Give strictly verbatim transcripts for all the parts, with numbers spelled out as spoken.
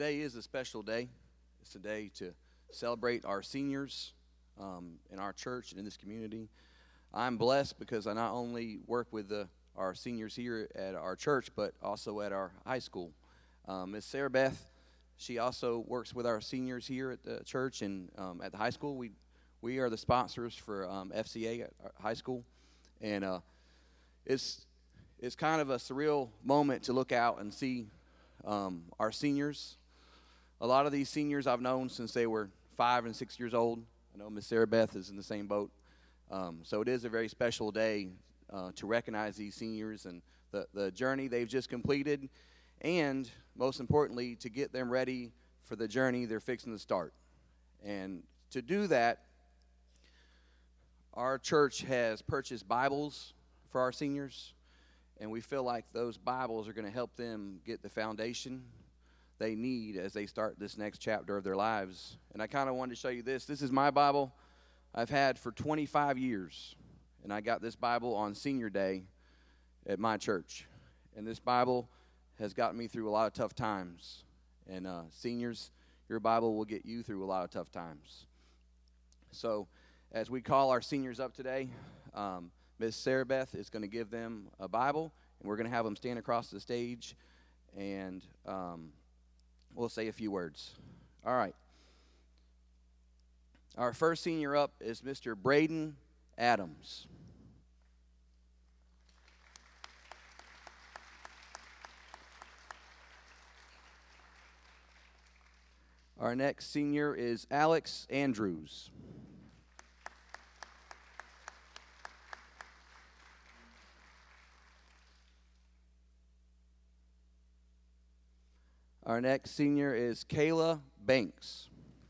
Today is a special day. It's a day to celebrate our seniors um, in our church and in this community. I'm blessed because I not only work with the, our seniors here at our church, but also at our high school. Um, Miss Sarah Beth, she also works with our seniors here at the church and um, at the high school. We we are the sponsors for um, F C A at our high school, and uh, it's it's kind of a surreal moment to look out and see um, our seniors. A lot of these seniors I've known since they were five and six years old. I know Miss Sarah Beth is in the same boat. Um, so it is a very special day uh, to recognize these seniors and the, the journey they've just completed, and most importantly, to get them ready for the journey they're fixing to start. And to do that, our church has purchased Bibles for our seniors, and we feel like those Bibles are going to help them get the foundation they need as they start this next chapter of their lives. And I kind of wanted to show you this. This is my Bible I've had for twenty-five years, and I got this Bible on Senior Day at my church. And this Bible has gotten me through a lot of tough times. And uh, seniors, your Bible will get you through a lot of tough times. So as we call our seniors up today, um, Miss Sarah Beth is going to give them a Bible, and we're going to have them stand across the stage, and um, we'll say a few words. All right. Our first senior up is Mister Braden Adams. Our next senior is Alex Andrews. Our next senior is Kayla Banks.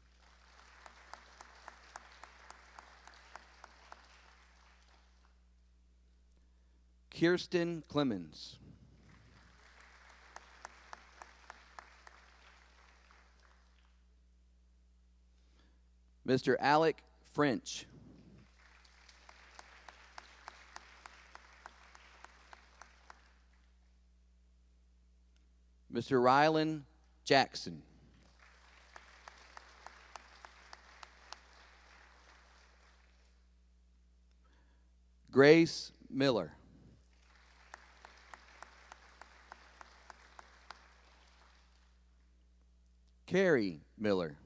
Kirsten Clemens. Mister Alec French. Mister Rylan Jackson. Grace Miller. Carrie Miller.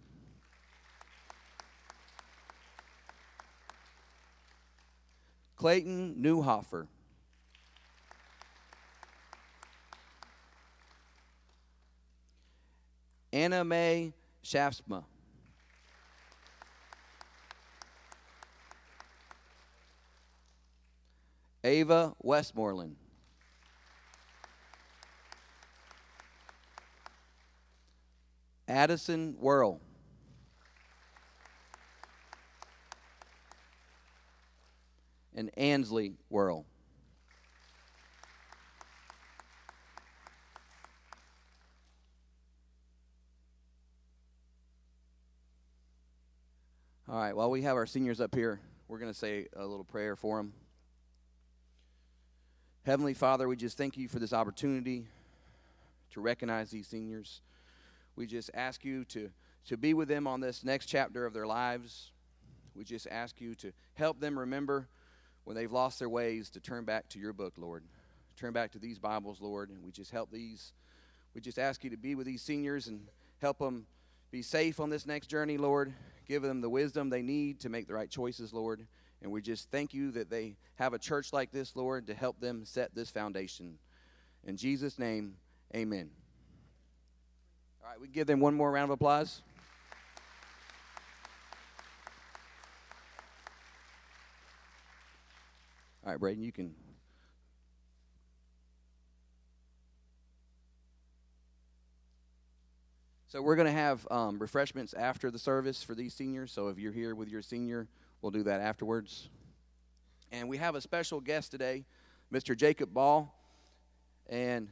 Clayton Newhofer. Anna Mae Shaftsma. Ava Westmoreland. Addison Worrell. And Ansley Worrell. All right, while we have our seniors up here, we're going to say a little prayer for them. Heavenly Father, we just thank you for this opportunity to recognize these seniors. We just ask you to, to be with them on this next chapter of their lives. We just ask you to help them remember when they've lost their ways to turn back to your book, Lord. Turn back to these Bibles, Lord, and we just help these. We just ask you to be with these seniors and help them be safe on this next journey, Lord. Give them the wisdom they need to make the right choices, Lord. And we just thank you that they have a church like this, Lord, to help them set this foundation. In Jesus' name, amen. All right, we give them one more round of applause. All right, Braden, you can. So we're going to have um, refreshments after the service for these seniors. So if you're here with your senior, we'll do that afterwards. And we have a special guest today, Mister Jacob Ball. And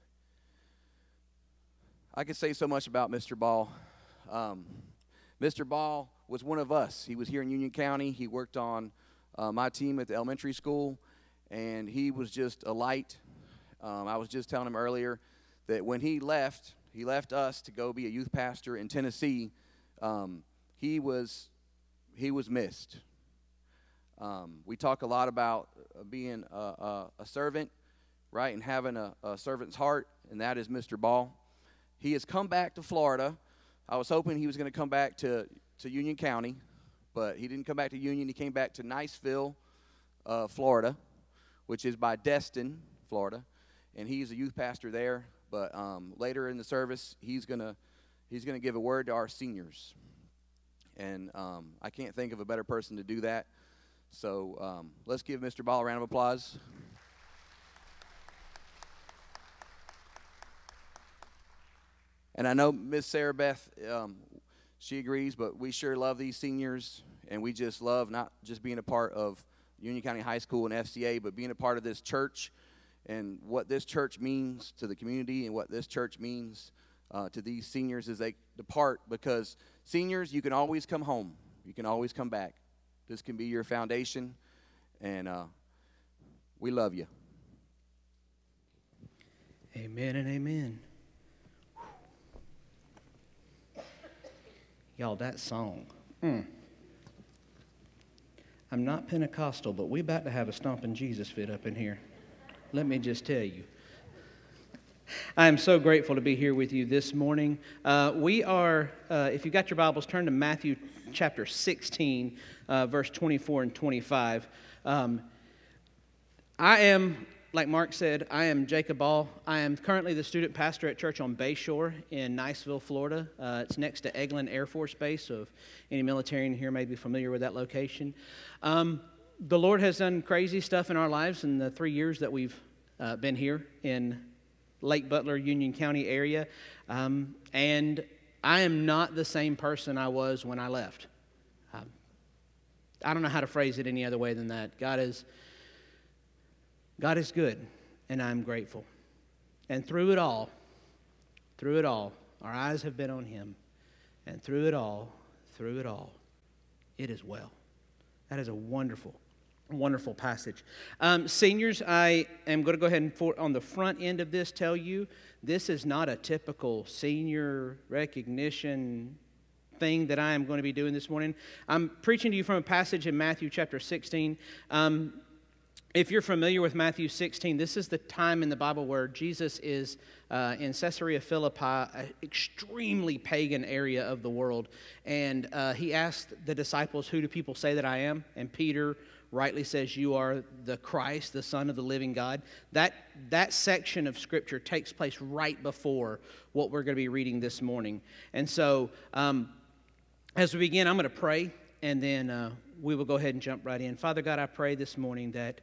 I could say so much about Mister Ball. Um, Mister Ball was one of us. He was here in Union County. He worked on uh, my team at the elementary school, and he was just a light. Um, I was just telling him earlier that when he left, he left us to go be a youth pastor in Tennessee, um, he was he was missed. Um, we talk a lot about being a, a, a servant, right, and having a, a servant's heart, and that is Mister Ball. He has come back to Florida. I was hoping he was going to come back to, to Union County, but he didn't come back to Union. He came back to Niceville, uh, Florida, which is by Destin, Florida, and he's a youth pastor there. But um, later in the service, he's gonna he's gonna give a word to our seniors, and um, I can't think of a better person to do that. So um, let's give Mister Ball a round of applause. And I know Miss Sarah Beth, um, she agrees, but we sure love these seniors, and we just love not just being a part of Union County High School and F C A, but being a part of this church and what this church means to the community and what this church means uh, to these seniors as they depart. Because seniors, you can always come home. You can always come back. This can be your foundation, and uh, we love you. Amen and amen. Y'all, that song. Mm. I'm not Pentecostal, but we about to have a stomping Jesus fit up in here. Let me just tell you. I am so grateful to be here with you this morning. Uh, we are, uh, if you got your Bibles, turn to Matthew chapter sixteen, uh, verse twenty-four and twenty-five. Um, I am, like Mark said, I am Jacob Ball. I am currently the student pastor at Church on Bayshore in Niceville, Florida. Uh, it's next to Eglin Air Force Base, so if any military in here may be familiar with that location. Um, the Lord has done crazy stuff in our lives in the three years that we've uh, been here in Lake Butler, Union County area. Um, and I am not the same person I was when I left. Um, I don't know how to phrase it any other way than that. God is, God is good, and I'm grateful. And through it all, through it all, our eyes have been on Him. And through it all, through it all, it is well. That is a wonderful Wonderful passage. Um, seniors, I am going to go ahead and, for, on the front end of this, tell you this is not a typical senior recognition thing that I am going to be doing this morning. I'm preaching to you from a passage in Matthew chapter sixteen. Um, if you're familiar with Matthew sixteen, this is the time in the Bible where Jesus is uh, in Caesarea Philippi, an extremely pagan area of the world. And uh, he asked the disciples, "Who do people say that I am?" And Peter rightly says, "You are the Christ, the Son of the living God." That that section of Scripture takes place right before what we're going to be reading this morning. And so, um, as we begin, I'm going to pray, and then uh, we will go ahead and jump right in. Father God, I pray this morning that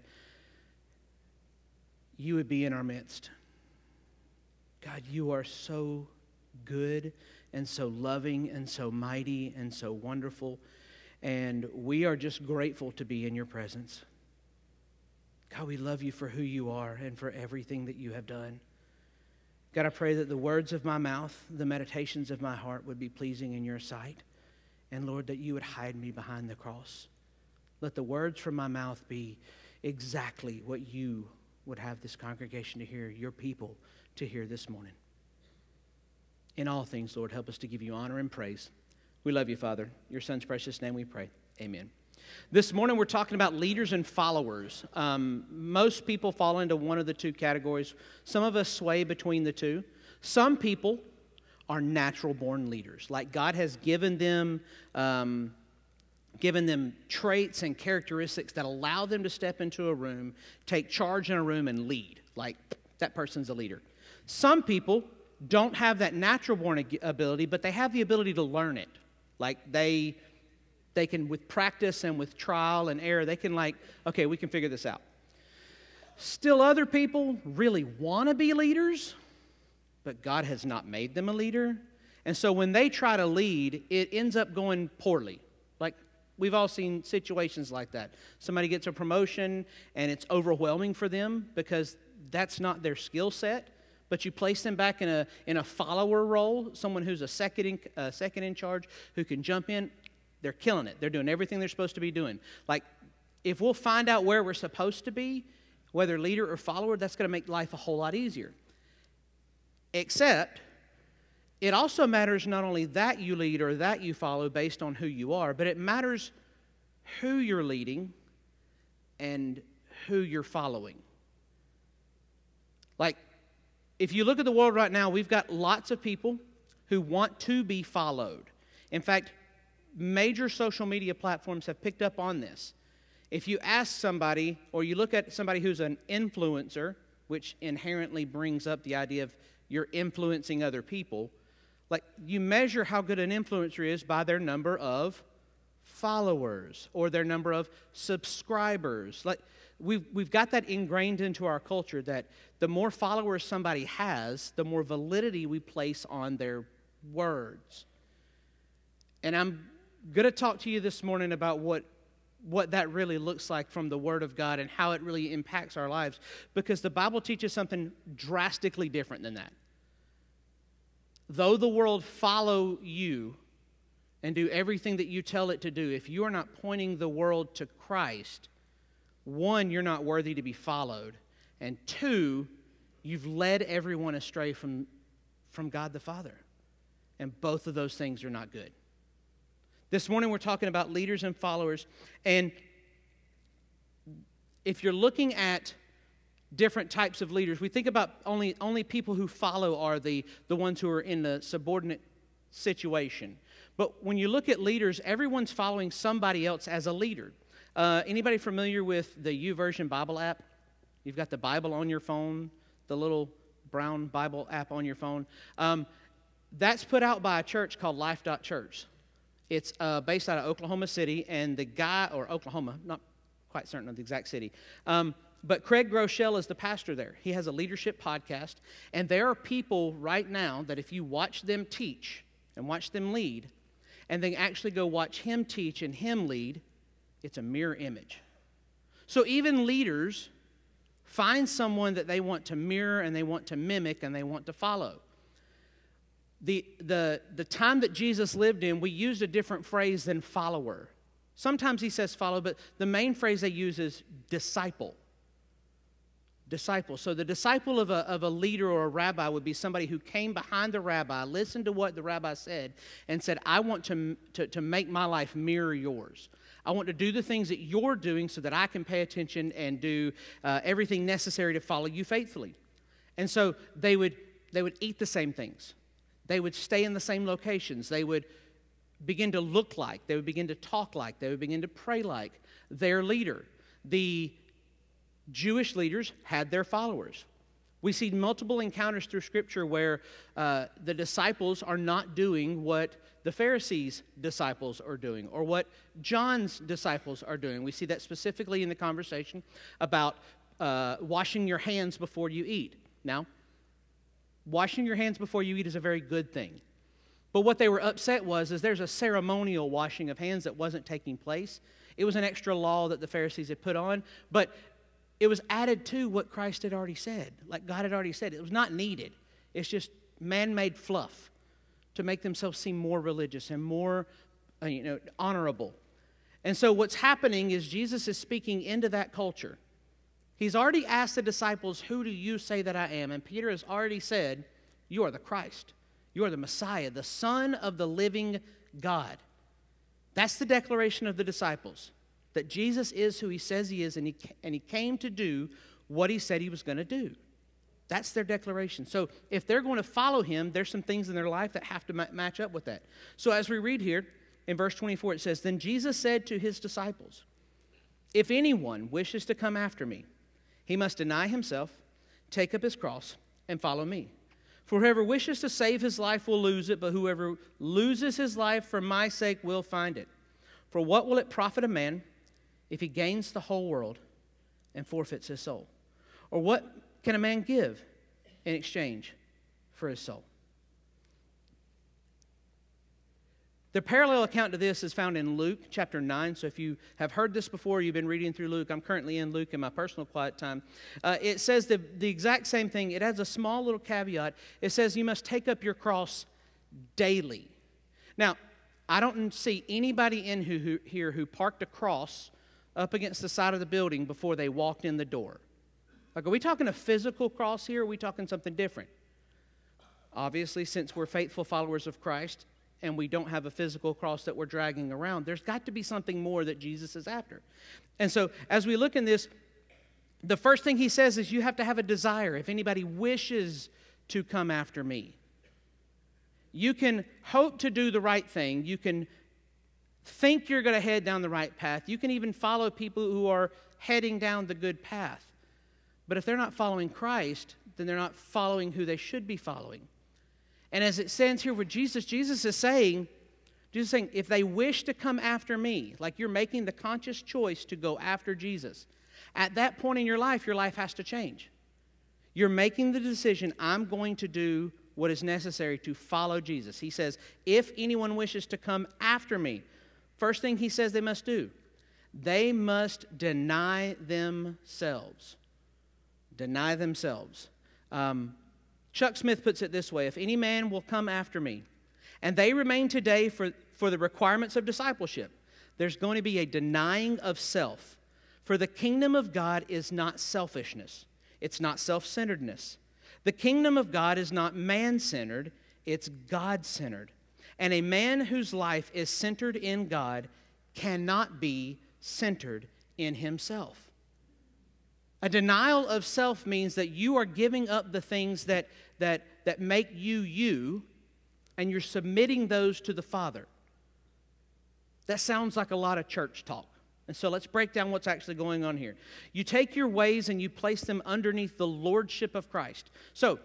you would be in our midst. God, you are so good and so loving and so mighty and so wonderful. And we are just grateful to be in your presence. God, we love you for who you are and for everything that you have done. God, I pray that the words of my mouth, the meditations of my heart would be pleasing in your sight. And Lord, that you would hide me behind the cross. Let the words from my mouth be exactly what you would have this congregation to hear, your people to hear this morning. In all things, Lord, help us to give you honor and praise. We love you, Father. Your Son's precious name we pray. Amen. This morning we're talking about leaders and followers. Um, most people fall into one of the two categories. Some of us sway between the two. Some people are natural-born leaders. Like God has given them, um, given them traits and characteristics that allow them to step into a room, take charge in a room, and lead. Like that person's a leader. Some people don't have that natural-born ability, but they have the ability to learn it. Like they, they can, with practice and with trial and error, they can like, okay, we can figure this out. Still other people really want to be leaders, but God has not made them a leader. And so when they try to lead, it ends up going poorly. Like we've all seen situations like that. Somebody gets a promotion and it's overwhelming for them because that's not their skill set. But you place them back in a in a follower role, someone who's a second in, uh, second in charge, who can jump in. They're killing it. They're doing everything they're supposed to be doing. Like, if we'll find out where we're supposed to be, whether leader or follower, that's going to make life a whole lot easier. Except, it also matters not only that you lead or that you follow based on who you are, but it matters who you're leading and who you're following. Like, if you look at the world right now, we've got lots of people who want to be followed. In fact, major social media platforms have picked up on this. If you ask somebody, or you look at somebody who's an influencer, which inherently brings up the idea of you're influencing other people, like, you measure how good an influencer is by their number of followers or their number of subscribers. Like, we've we've got that ingrained into our culture that the more followers somebody has, the more validity we place on their words. And I'm going to talk to you this morning about what what that really looks like from the Word of God and how it really impacts our lives, because the Bible teaches something drastically different than that. Though the world follow you and do everything that you tell it to do, if you are not pointing the world to Christ, one, you're not worthy to be followed, and two, you've led everyone astray from, from God the Father. And both of those things are not good. This morning we're talking about leaders and followers, and if you're looking at different types of leaders, we think about only, only people who follow are the, the ones who are in the subordinate situation. But when you look at leaders, everyone's following somebody else as a leader. Uh, anybody familiar with the YouVersion Bible app? You've got the Bible on your phone, the little brown Bible app on your phone. Um, that's put out by a church called Life dot Church. It's uh, based out of Oklahoma City, and the guy, or Oklahoma, not quite certain of the exact city, um, but Craig Groeschel is the pastor there. He has a leadership podcast, and there are people right now that if you watch them teach and watch them lead, and then actually go watch him teach and him lead, it's a mirror image. So even leaders find someone that they want to mirror and they want to mimic and they want to follow. The, the, the time that Jesus lived in, we used a different phrase than follower. Sometimes he says follow, but the main phrase they use is disciple. Disciple. So the disciple of a, of a leader or a rabbi would be somebody who came behind the rabbi, listened to what the rabbi said, and said, I want to, to, to make my life mirror yours. I want to do the things that you're doing so that I can pay attention and do uh, everything necessary to follow you faithfully. And so they would they would eat the same things. They would stay in the same locations. They would begin to look like, they would begin to talk like, they would begin to pray like their leader. The Jewish leaders had their followers. We see multiple encounters through Scripture where uh, the disciples are not doing what the Pharisees' disciples are doing or what John's disciples are doing. We see that specifically in the conversation about uh, washing your hands before you eat. Now, washing your hands before you eat is a very good thing. But what they were upset was is there's a ceremonial washing of hands that wasn't taking place. It was an extra law that the Pharisees had put on, but it was added to what Christ had already said. Like God had already said. It was not needed. It's just man-made fluff to make themselves seem more religious and more uh, you know, honorable. And so what's happening is Jesus is speaking into that culture. He's already asked the disciples, who do you say that I am? And Peter has already said, you are the Christ. You are the Messiah, the Son of the living God. That's the declaration of the disciples, that Jesus is who he says he is, and he, and he came to do what he said he was going to do. That's their declaration. So if they're going to follow him, there's some things in their life that have to ma- match up with that. So as we read here in verse twenty-four, it says, Then Jesus said to his disciples, If anyone wishes to come after me, he must deny himself, take up his cross, and follow me. For whoever wishes to save his life will lose it, but whoever loses his life for my sake will find it. For what will it profit a man if he gains the whole world and forfeits his soul? Or what can a man give in exchange for his soul? The parallel account to this is found in Luke chapter nine. So if you have heard this before, you've been reading through Luke. I'm currently in Luke in my personal quiet time. Uh, it says the, the exact same thing. It has a small little caveat. It says you must take up your cross daily. Now, I don't see anybody in who, who, here who parked a cross up against the side of the building before they walked in the door. Like, are we talking a physical cross here, or are we talking something different? obviously, since we're faithful followers of Christ and we don't have a physical cross that we're dragging around, there's got to be something more that Jesus is after. And so as we look in this, the first thing he says is you have to have a desire. If anybody wishes to come after me, you can hope to do the right thing. You can think you're going to head down the right path. You can even follow people who are heading down the good path. But if they're not following Christ, then they're not following who they should be following. And as it stands here with Jesus, Jesus is saying, Jesus is saying, if they wish to come after me, like you're making the conscious choice to go after Jesus, at that point in your life, your life has to change. You're making the decision, I'm going to do what is necessary to follow Jesus. He says, if anyone wishes to come after me, first thing he says they must do, they must deny themselves. Deny themselves. Um, Chuck Smith puts it this way, if any man will come after me, and they remain today for, for the requirements of discipleship, there's going to be a denying of self. For the kingdom of God is not selfishness. It's not self-centeredness. The kingdom of God is not man-centered, it's God-centered. And a man whose life is centered in God cannot be centered in himself. A denial of self means that you are giving up the things that, that, that make you you, and you're submitting those to the Father. That sounds like a lot of church talk. And so let's break down what's actually going on here. You take your ways and you place them underneath the lordship of Christ. So,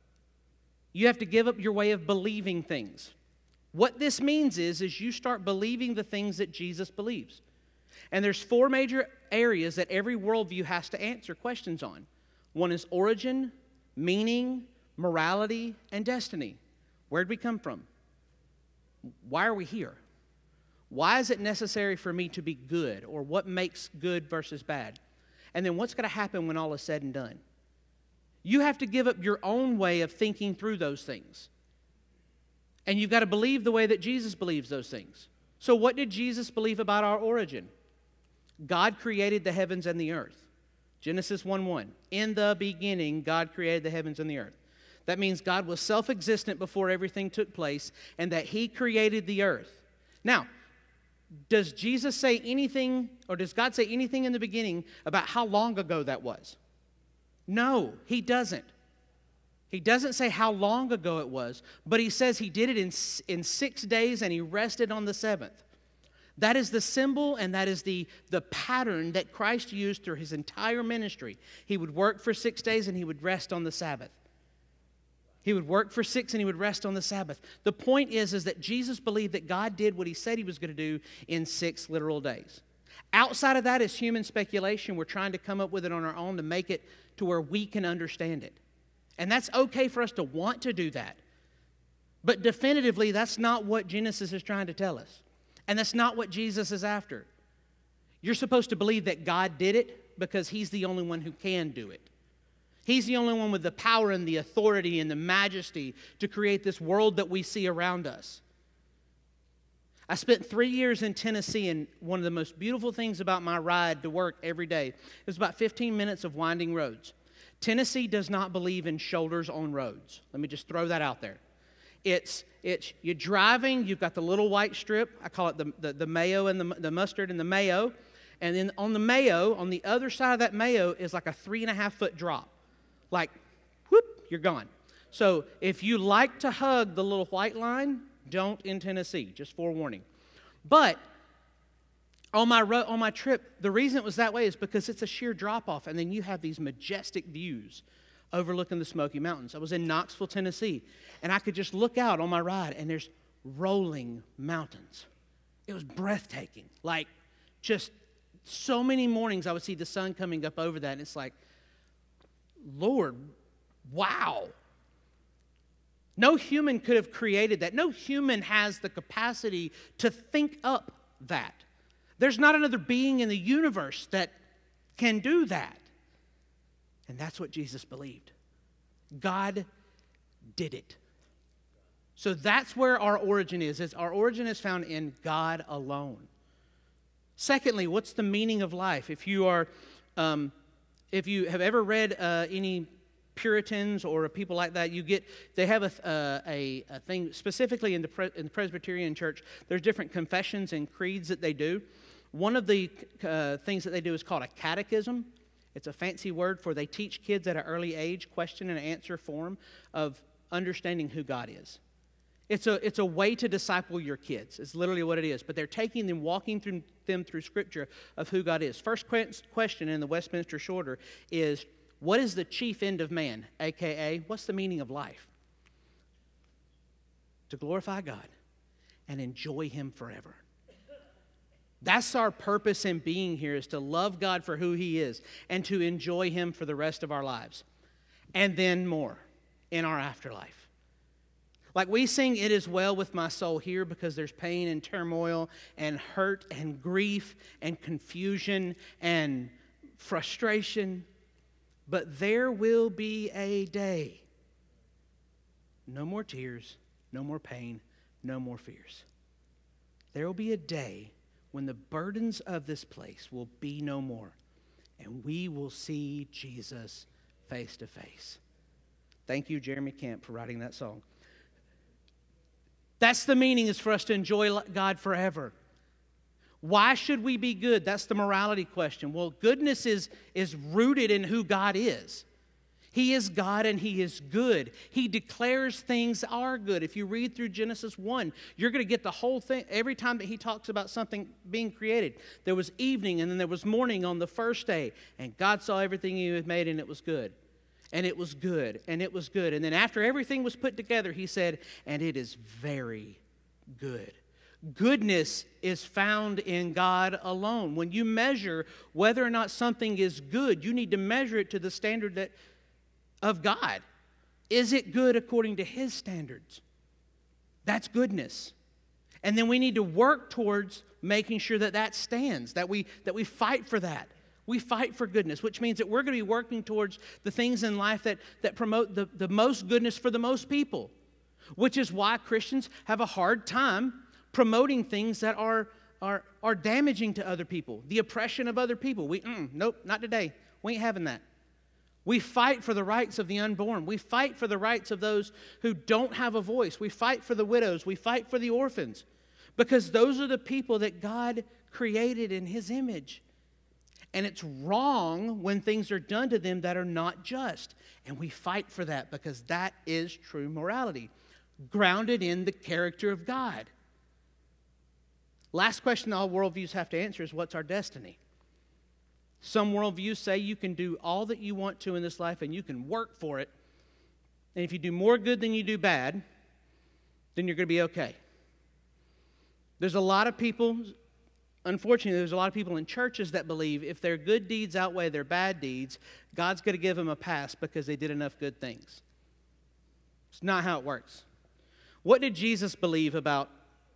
you have to give up your way of believing things. What this means is, is you start believing the things that Jesus believes. And there's four major areas that every worldview has to answer questions on. One is origin, meaning, morality, and destiny. Where'd we come from? Why are we here? Why is it necessary for me to be good? Or what makes good versus bad? And then what's going to happen when all is said and done? You have to give up your own way of thinking through those things. And you've got to believe the way that Jesus believes those things. So what did Jesus believe about our origin? God created the heavens and the earth. Genesis one one. In the beginning, God created the heavens and the earth. That means God was self-existent before everything took place, and that He created the earth. Now, does Jesus say anything, or does God say anything in the beginning about how long ago that was? No, He doesn't. He doesn't say how long ago it was, but He says He did it in, in six days and He rested on the seventh. That is the symbol and that is the, the pattern that Christ used through His entire ministry. He would work for six days and He would rest on the Sabbath. He would work for six and He would rest on the Sabbath. The point is, is that Jesus believed that God did what He said He was going to do in six literal days. Outside of that is human speculation. We're trying to come up with it on our own to make it to where we can understand it. And that's okay for us to want to do that. But definitively, that's not what Genesis is trying to tell us. And that's not what Jesus is after. You're supposed to believe that God did it because He's the only one who can do it. He's the only one with the power and the authority and the majesty to create this world that we see around us. I spent three years in Tennessee, and one of the most beautiful things about my ride to work every day, it was about fifteen minutes of winding roads. Tennessee does not believe in shoulders on roads. Let me just throw that out there. It's, it's you're driving, you've got the little white strip, I call it the, the, the mayo and the, the mustard and the mayo, and then on the mayo, on the other side of that mayo is like a three and a half foot drop. Like, whoop, you're gone. So if you like to hug the little white line, don't in Tennessee, just forewarning. But on my ro- on my trip, the reason it was that way is because it's a sheer drop-off, and then you have these majestic views overlooking the Smoky Mountains. I was in Knoxville, Tennessee, and I could just look out on my ride, and there's rolling mountains. It was breathtaking. Like, just so many mornings I would see the sun coming up over that, and it's like, Lord, wow. No human could have created that. No human has the capacity to think up that. There's not another being in the universe that can do that. And that's what Jesus believed. God did it. So that's where our origin is. is our origin is found in God alone. Secondly, what's the meaning of life? If you are, um, if you have ever read uh, any Puritans or people like that, you get they have a uh, a, a thing specifically in the, Pre- in the Presbyterian Church. There's different confessions and creeds that they do. One of the uh, things that they do is called a catechism. It's a fancy word for they teach kids at an early age question and answer form of understanding who God is. It's a, it's a way to disciple your kids. It's literally what it is. But they're taking them, walking through them through Scripture of who God is. First question in the Westminster Shorter is, what is the chief end of man? A K A, what's the meaning of life? To glorify God and enjoy Him forever. That's our purpose in being here, is to love God for who He is and to enjoy Him for the rest of our lives. And then more in our afterlife. Like we sing, "It is well with my soul" here because there's pain and turmoil and hurt and grief and confusion and frustration. But there will be a day. No more tears, no more pain, no more fears. There will be a day when the burdens of this place will be no more, and we will see Jesus face to face. Thank you, Jeremy Camp, for writing that song. That's the meaning, is for us to enjoy God forever. Why should we be good? That's the morality question. Well, goodness is, is rooted in who God is. He is God and He is good. He declares things are good. If you read through Genesis one, you're going to get the whole thing. Every time that He talks about something being created, there was evening and then there was morning on the first day. And God saw everything He had made and it was good. And it was good, and it was good. And then after everything was put together, He said, and it is very good. Goodness is found in God alone. When you measure whether or not something is good, you need to measure it to the standard that, of God. Is it good according to His standards? That's goodness. And then we need to work towards making sure that that stands, that we, that we fight for that. We fight for goodness, which means that we're going to be working towards the things in life that, that promote the, the most goodness for the most people, which is why Christians have a hard time promoting things that are, are, are damaging to other people, the oppression of other people. We, mm, nope, not today. We ain't having that. We fight for the rights of the unborn. We fight for the rights of those who don't have a voice. We fight for the widows. We fight for the orphans, because those are the people that God created in His image. And it's wrong when things are done to them that are not just. And we fight for that because that is true morality, grounded in the character of God. Last question all worldviews have to answer is, what's our destiny? Some worldviews say you can do all that you want to in this life and you can work for it. And if you do more good than you do bad, then you're going to be okay. There's a lot of people... Unfortunately, there's a lot of people in churches that believe if their good deeds outweigh their bad deeds, God's going to give them a pass because they did enough good things. It's not how it works. What did Jesus believe about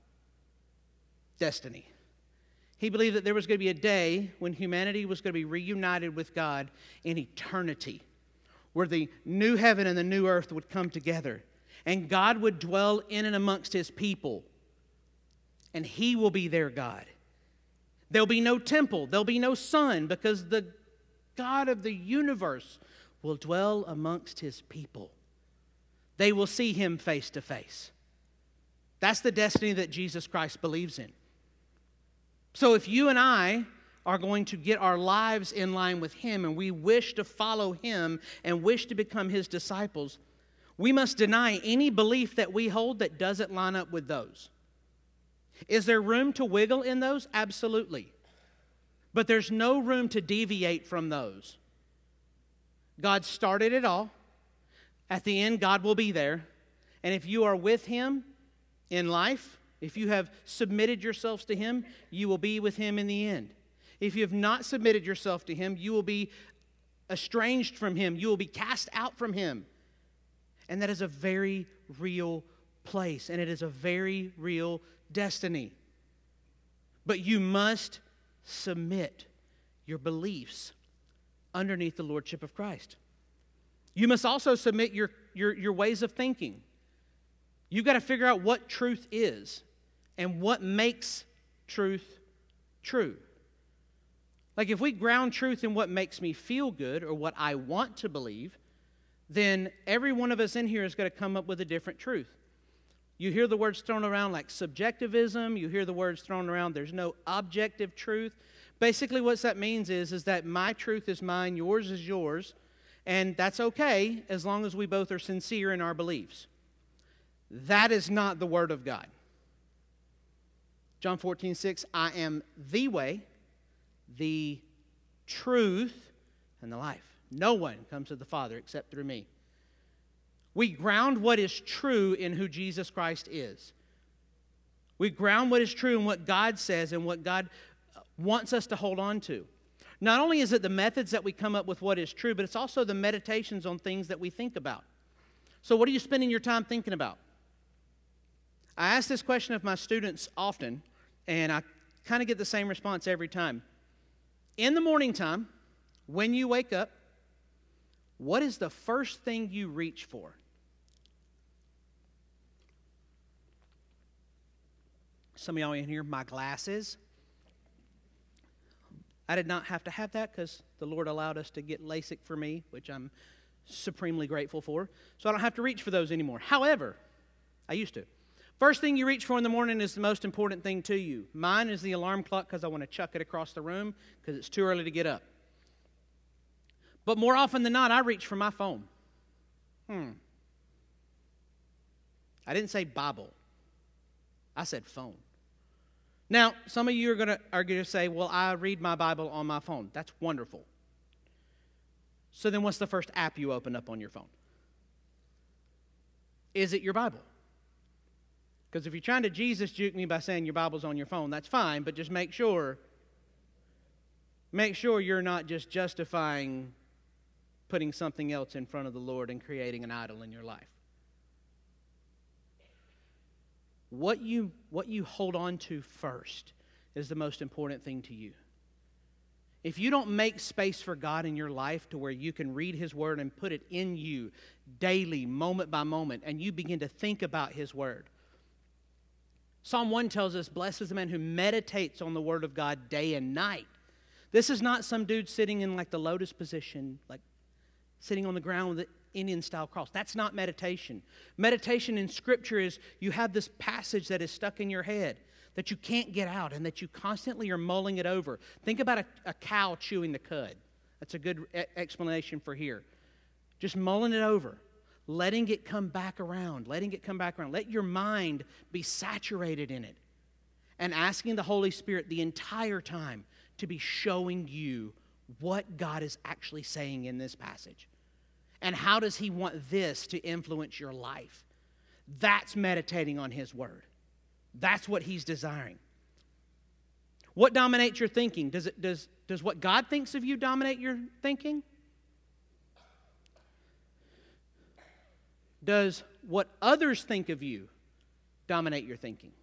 destiny? He believed that there was going to be a day when humanity was going to be reunited with God in eternity, where the new heaven and the new earth would come together, and God would dwell in and amongst His people, and He will be their God. There'll be no temple. There'll be no sun, because the God of the universe will dwell amongst His people. They will see Him face to face. That's the destiny that Jesus Christ believes in. So if you and I are going to get our lives in line with Him, and we wish to follow Him and wish to become His disciples, we must deny any belief that we hold that doesn't line up with those. Is there room to wiggle in those? Absolutely. But there's no room to deviate from those. God started it all. At the end, God will be there. And if you are with Him in life, if you have submitted yourselves to Him, you will be with Him in the end. If you have not submitted yourself to Him, you will be estranged from Him. You will be cast out from Him. And that is a very real place, and it is a very real destiny. But you must submit your beliefs underneath the lordship of Christ. You must also submit your, your, your ways of thinking. You've got to figure out what truth is and what makes truth true. Like if we ground truth in what makes me feel good or what I want to believe, then every one of us in here is going to come up with a different truth. You hear the words thrown around like subjectivism. You hear the words thrown around, there's no objective truth. Basically what that means is, is that my truth is mine, yours is yours, and that's okay as long as we both are sincere in our beliefs. That is not the Word of God. John fourteen six, I am the way, the truth, and the life. No one comes to the Father except through me. We ground what is true in who Jesus Christ is. We ground what is true in what God says and what God wants us to hold on to. Not only is it the methods that we come up with what is true, but it's also the meditations on things that we think about. So what are you spending your time thinking about? I ask this question of my students often, and I kind of get the same response every time. In the morning time, when you wake up, what is the first thing you reach for? Some of y'all in here, my glasses. I did not have to have that because the Lord allowed us to get LASIK for me, which I'm supremely grateful for. So I don't have to reach for those anymore. However, I used to. First thing you reach for in the morning is the most important thing to you. Mine is the alarm clock because I want to chuck it across the room because it's too early to get up. But more often than not, I reach for my phone. Hmm. I didn't say Bible. I said phone. Now, some of you are going to are going to say, well, I read my Bible on my phone. That's wonderful. So then what's the first app you open up on your phone? Is it your Bible? Because if you're trying to Jesus juke me by saying your Bible's on your phone, that's fine, but just make sure, make sure you're not just justifying putting something else in front of the Lord and creating an idol in your life. What you, what you hold on to first is the most important thing to you. If you don't make space for God in your life to where you can read His Word and put it in you daily, moment by moment, and you begin to think about His Word. Psalm one tells us, blessed is the man who meditates on the Word of God day and night. This is not some dude sitting in like the lotus position, like sitting on the ground with an Indian-style cross. That's not meditation. Meditation in Scripture is you have this passage that is stuck in your head that you can't get out and that you constantly are mulling it over. Think about a, a cow chewing the cud. That's a good e- explanation for here. Just mulling it over, letting it come back around, letting it come back around. Let your mind be saturated in it and asking the Holy Spirit the entire time to be showing you what God is actually saying in this passage. And how does He want this to influence your life? That's meditating on His Word. That's what He's desiring. What dominates your thinking? Does it does does what God thinks of you dominate your thinking? Does what others think of you dominate your thinking?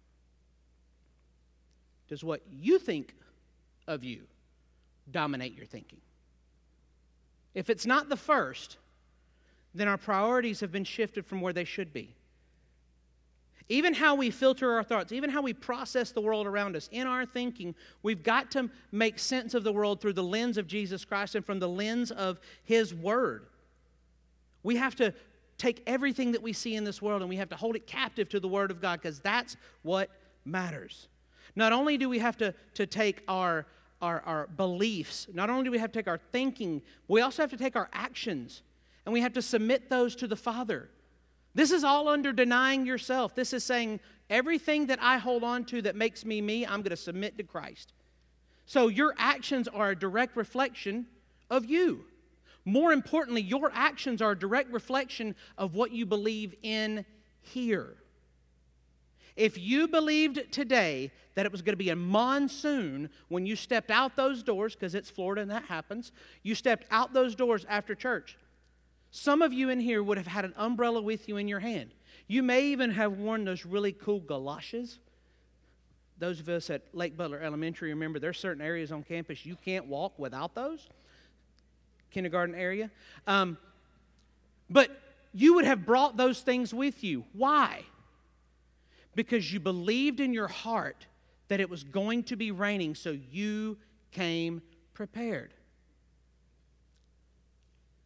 Does what you think of you dominate your thinking? If it's not the first, then our priorities have been shifted from where they should be. Even how we filter our thoughts, even how we process the world around us, in our thinking, we've got to make sense of the world through the lens of Jesus Christ and from the lens of His Word. We have to take everything that we see in this world and we have to hold it captive to the Word of God because that's what matters. Not only do we have to, to take our Our, our beliefs. Not only do we have to take our thinking, we also have to take our actions. And we have to submit those to the Father. This is all under denying yourself. This is saying everything that I hold on to that makes me me, I'm going to submit to Christ. So your actions are a direct reflection of you. More importantly, your actions are a direct reflection of what you believe in here. If you believed today that it was going to be a monsoon when you stepped out those doors, because it's Florida and that happens, you stepped out those doors after church, some of you in here would have had an umbrella with you in your hand. You may even have worn those really cool galoshes. Those of us at Lake Butler Elementary remember there's certain areas on campus you can't walk without those. Kindergarten area. Um, but you would have brought those things with you. Why? Because you believed in your heart that it was going to be raining, so you came prepared.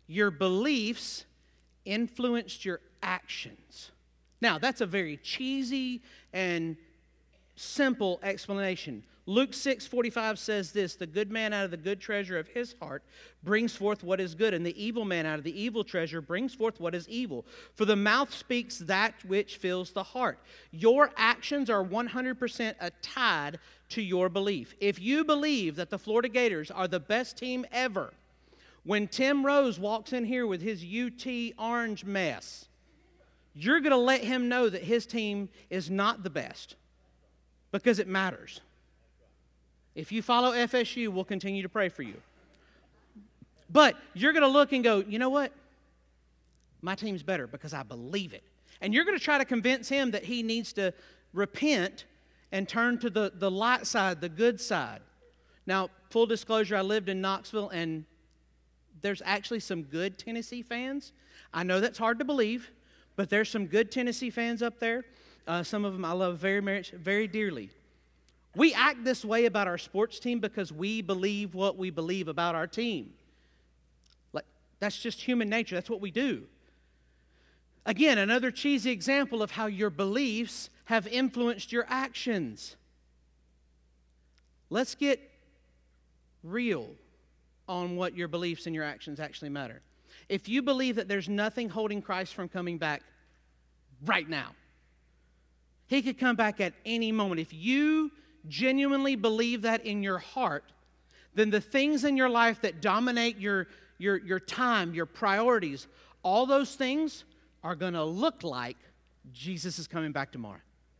your beliefs influenced your actions. Now, that's a very cheesy and simple explanation. Luke six forty-five says this, the good man out of the good treasure of his heart brings forth what is good, and the evil man out of the evil treasure brings forth what is evil. For the mouth speaks that which fills the heart. Your actions are one hundred percent tied to your belief. If you believe that the Florida Gators are the best team ever, when Tim Rose walks in here with his U T orange mess, you're going to let him know that his team is not the best because it matters. If you follow F S U, we'll continue to pray for you. But you're going to look and go, you know what? My team's better because I believe it. And you're going to try to convince him that he needs to repent and turn to the, the light side, the good side. Now, full disclosure, I lived in Knoxville, and there's actually some good Tennessee fans. I know that's hard to believe, but there's some good Tennessee fans up there. Uh, some of them I love very, very, very dearly. We act this way about our sports team because we believe what we believe about our team. Like, that's just human nature. That's what we do. Again, another cheesy example of how your beliefs have influenced your actions. Let's get real on what your beliefs and your actions actually matter. If you believe that there's nothing holding Christ from coming back right now, He could come back at any moment. If you genuinely believe that in your heart, then the things in your life that dominate your, your, your time, your priorities, all those things are going to look like Jesus is coming back tomorrow.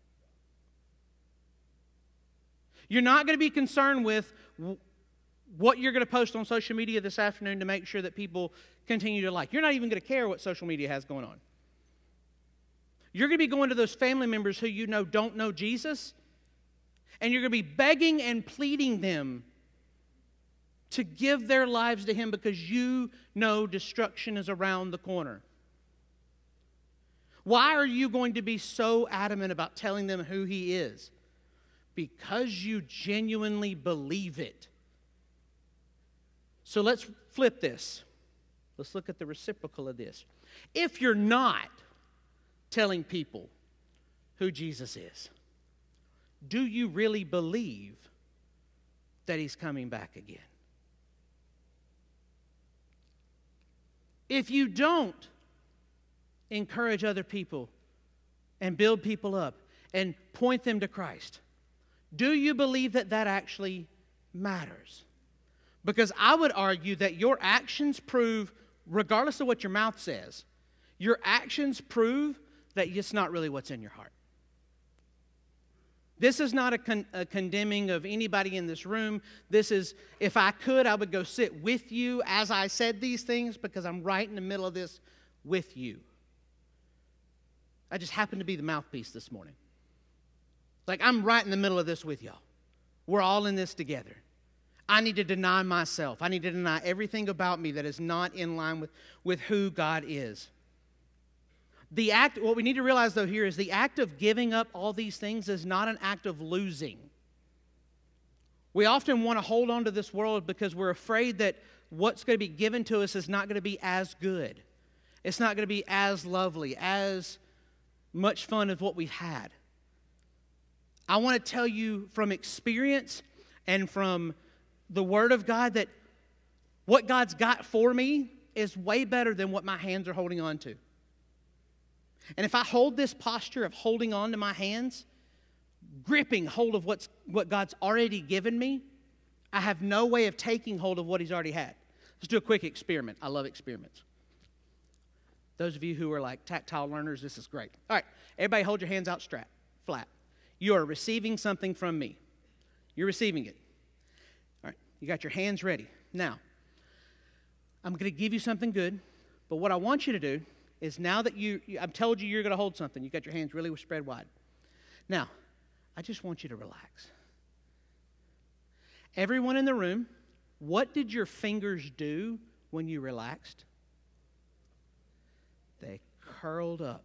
You're not going to be concerned with what you're going to post on social media this afternoon to make sure that people continue to like. You're not even going to care what social media has going on. You're going to be going to those family members who you know don't know Jesus, and you're going to be begging and pleading them to give their lives to Him because you know destruction is around the corner. Why are you going to be so adamant about telling them who He is? Because you genuinely believe it. So let's flip this. Let's look at the reciprocal of this. If you're not telling people who Jesus is, do you really believe that He's coming back again? If you don't encourage other people and build people up and point them to Christ, do you believe that that actually matters? Because I would argue that your actions prove, regardless of what your mouth says, your actions prove that it's not really what's in your heart. This is not a, con- a condemning of anybody in this room. This is, if I could, I would go sit with you as I said these things because I'm right in the middle of this with you. I just happen to be the mouthpiece this morning. Like, I'm right in the middle of this with y'all. We're all in this together. I need to deny myself. I need to deny everything about me that is not in line with, with who God is. The act, what we need to realize, though, here is the act of giving up all these things is not an act of losing. We often want to hold on to this world because we're afraid that what's going to be given to us is not going to be as good. It's not going to be as lovely, as much fun as what we've had. I want to tell you from experience and from the Word of God that what God's got for me is way better than what my hands are holding on to. And if I hold this posture of holding on to my hands, gripping hold of what's, what God's already given me, I have no way of taking hold of what He's already had. Let's do a quick experiment. I love experiments. Those of you who are like tactile learners, this is great. All right, everybody hold your hands out straight, flat. You are receiving something from me. You're receiving it. All right, you got your hands ready. Now, I'm going to give you something good, but what I want you to do is now that you, I've told you you're going to hold something, you got your hands really spread wide. Now, I just want you to relax. Everyone in the room, what did your fingers do when you relaxed? They curled up.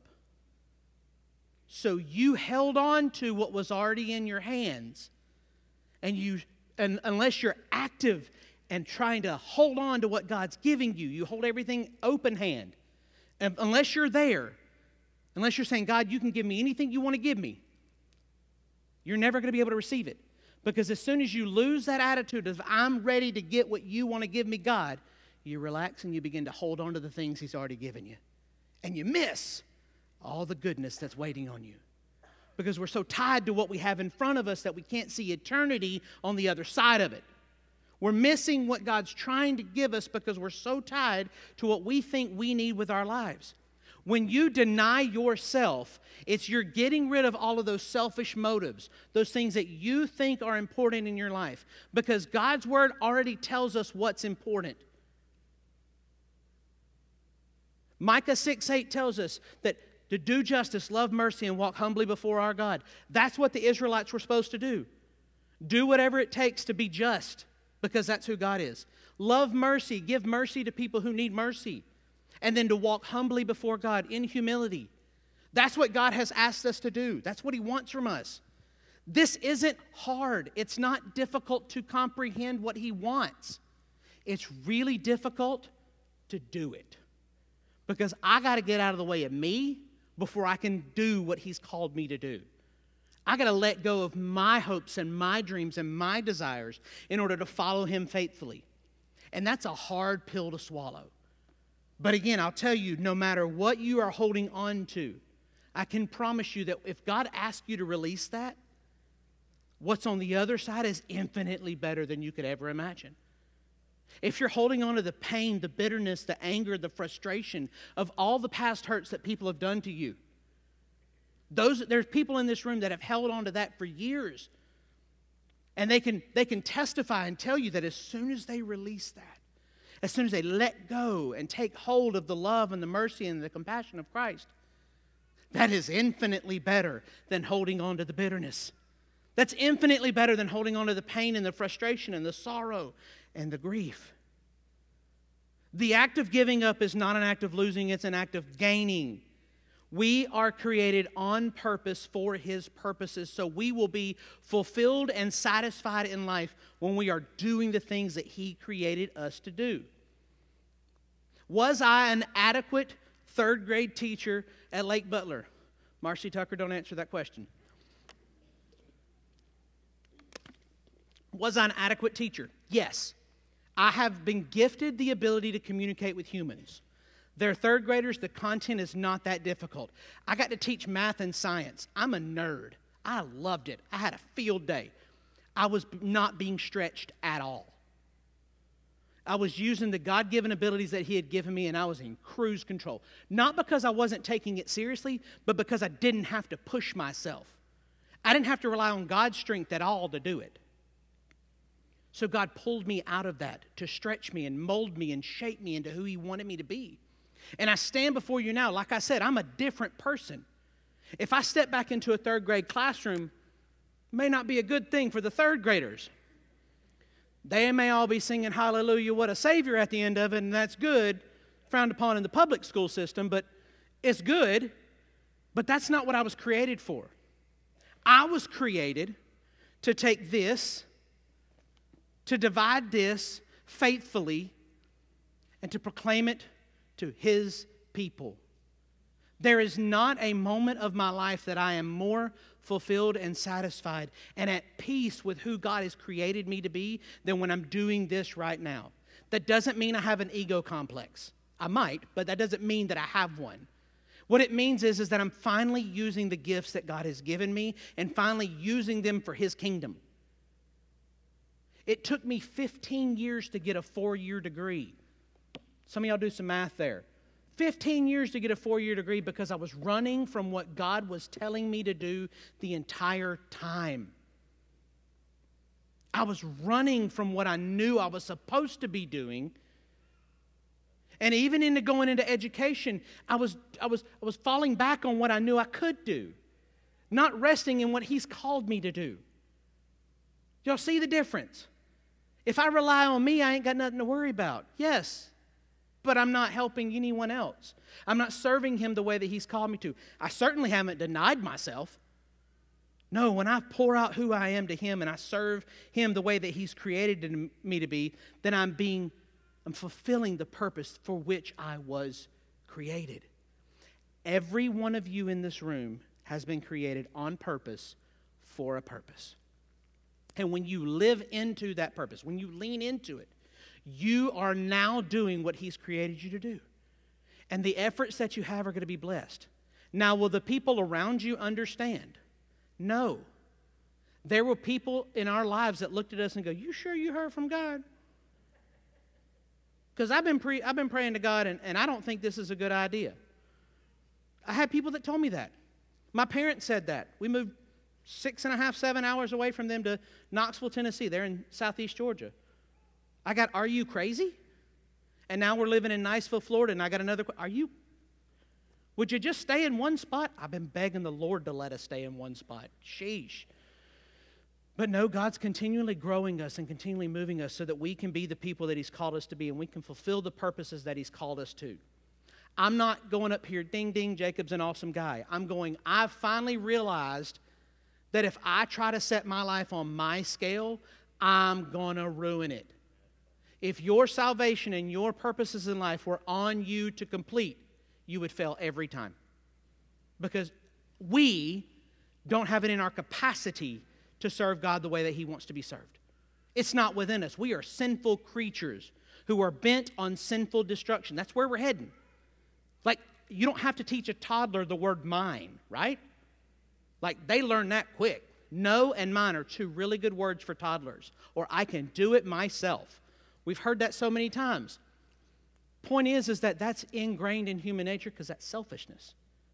So you held on to what was already in your hands, and you, and unless you're active and trying to hold on to what God's giving you. You hold everything open hand. And unless you're there, unless you're saying, God, you can give me anything you want to give me, you're never going to be able to receive it. Because as soon as you lose that attitude of, I'm ready to get what you want to give me, God, you relax and you begin to hold on to the things He's already given you. And you miss all the goodness that's waiting on you. Because we're so tied to what we have in front of us that we can't see eternity on the other side of it. We're missing what God's trying to give us because we're so tied to what we think we need with our lives. When you deny yourself, it's you're getting rid of all of those selfish motives, those things that you think are important in your life, because God's Word already tells us what's important. Micah six eight tells us that to do justice, love mercy, and walk humbly before our God. That's what the Israelites were supposed to do. Do whatever it takes to be just, because that's who God is. Love mercy, give mercy to people who need mercy. And then to walk humbly before God in humility. That's what God has asked us to do. That's what He wants from us. This isn't hard. It's not difficult to comprehend what He wants. It's really difficult to do it. Because I got to get out of the way of me before I can do what He's called me to do. I got to let go of my hopes and my dreams and my desires in order to follow Him faithfully. And that's a hard pill to swallow. But again, I'll tell you, no matter what you are holding on to, I can promise you that if God asks you to release that, what's on the other side is infinitely better than you could ever imagine. If you're holding on to the pain, the bitterness, the anger, the frustration of all the past hurts that people have done to you, those, there's people in this room that have held on to that for years. And they can, they can testify and tell you that as soon as they release that, as soon as they let go and take hold of the love and the mercy and the compassion of Christ, that is infinitely better than holding on to the bitterness. That's infinitely better than holding on to the pain and the frustration and the sorrow and the grief. The act of giving up is not an act of losing, it's an act of gaining. We are created on purpose for His purposes, so we will be fulfilled and satisfied in life when we are doing the things that He created us to do. Was I an adequate third grade teacher at Lake Butler? Marcy Tucker, don't answer that question. Was I an adequate teacher? Yes. I have been gifted the ability to communicate with humans. They're third graders. The content is not that difficult. I got to teach math and science. I'm a nerd. I loved it. I had a field day. I was not being stretched at all. I was using the God-given abilities that He had given me, and I was in cruise control. Not because I wasn't taking it seriously, but because I didn't have to push myself. I didn't have to rely on God's strength at all to do it. So God pulled me out of that to stretch me and mold me and shape me into who He wanted me to be. And I stand before you now, like I said, I'm a different person. If I step back into a third grade classroom, it may not be a good thing for the third graders. They may all be singing hallelujah, what a Savior at the end of it, and that's good, frowned upon in the public school system, but it's good, but that's not what I was created for. I was created to take this, to divide this faithfully, and to proclaim it to His people. There is not a moment of my life that I am more fulfilled and satisfied and at peace with who God has created me to be than when I'm doing this right now. That doesn't mean I have an ego complex. I might, but that doesn't mean that I have one. What it means is, is that I'm finally using the gifts that God has given me and finally using them for His kingdom. It took me fifteen years to get a four-year degree. Some of y'all do some math there. fifteen years to get a four-year degree because I was running from what God was telling me to do the entire time. I was running from what I knew I was supposed to be doing. And even into going into education, I was, I was, I was falling back on what I knew I could do, not resting in what He's called me to do. Y'all see the difference? If I rely on me, I ain't got nothing to worry about. Yes, but I'm not helping anyone else. I'm not serving Him the way that He's called me to. I certainly haven't denied myself. No, when I pour out who I am to Him and I serve Him the way that He's created me to be, then I'm being, I'm fulfilling the purpose for which I was created. Every one of you in this room has been created on purpose for a purpose. And when you live into that purpose, when you lean into it, you are now doing what He's created you to do. And the efforts that you have are going to be blessed. Now, will the people around you understand? No. There were people in our lives that looked at us and go, you sure you heard from God? Because I've been pre- I've been praying to God, and, and I don't think this is a good idea. I had people that told me that. My parents said that. We moved six and a half, seven hours away from them to Knoxville, Tennessee. They're in southeast Georgia. I got, are you crazy? And now we're living in Niceville, Florida, and I got another, are you, would you just stay in one spot? I've been begging the Lord to let us stay in one spot. Sheesh. But no, God's continually growing us and continually moving us so that we can be the people that He's called us to be, and we can fulfill the purposes that He's called us to. I'm not going up here, ding, ding, Jacob's an awesome guy. I'm going, I've finally realized that if I try to set my life on my scale, I'm going to ruin it. If your salvation and your purposes in life were on you to complete, you would fail every time. Because we don't have it in our capacity to serve God the way that He wants to be served. It's not within us. We are sinful creatures who are bent on sinful destruction. That's where we're heading. Like, you don't have to teach a toddler the word mine, right? Like, they learn that quick. No and mine are two really good words for toddlers. Or I can do it myself. We've heard that so many times. Point is, is that that's ingrained in human nature because that's selfishness.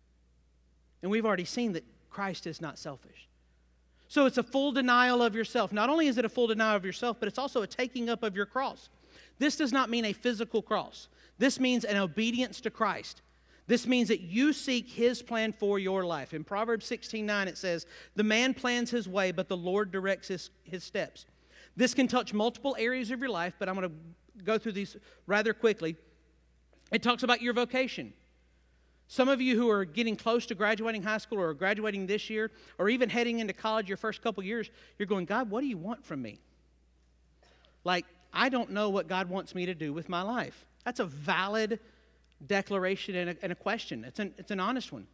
And we've already seen that Christ is not selfish. So it's a full denial of yourself. Not only is it a full denial of yourself, but it's also a taking up of your cross. This does not mean a physical cross. This means an obedience to Christ. This means that you seek His plan for your life. In Proverbs sixteen nine it says, the man plans his way, but the Lord directs his, his steps. This can touch multiple areas of your life, but I'm going to go through these rather quickly. It talks about your vocation. Some of you who are getting close to graduating high school or graduating this year or even heading into college your first couple years, you're going, God, what do you want from me? Like, I don't know what God wants me to do with my life. That's a valid declaration and a, and a question. It's an, it's an honest one.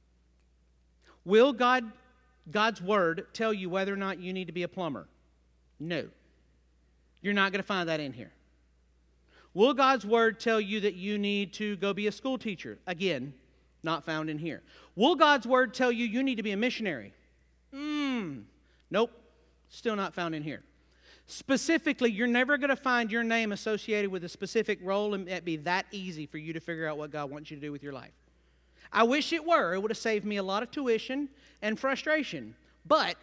Will God, God's Word tell you whether or not you need to be a plumber? No. You're not going to find that in here. Will God's Word tell you that you need to go be a school teacher? Again, not found in here. Will God's Word tell you you need to be a missionary? Hmm. Nope. Still not found in here. Specifically, you're never going to find your name associated with a specific role, and it'd be that easy for you to figure out what God wants you to do with your life. I wish it were. It would have saved me a lot of tuition and frustration. But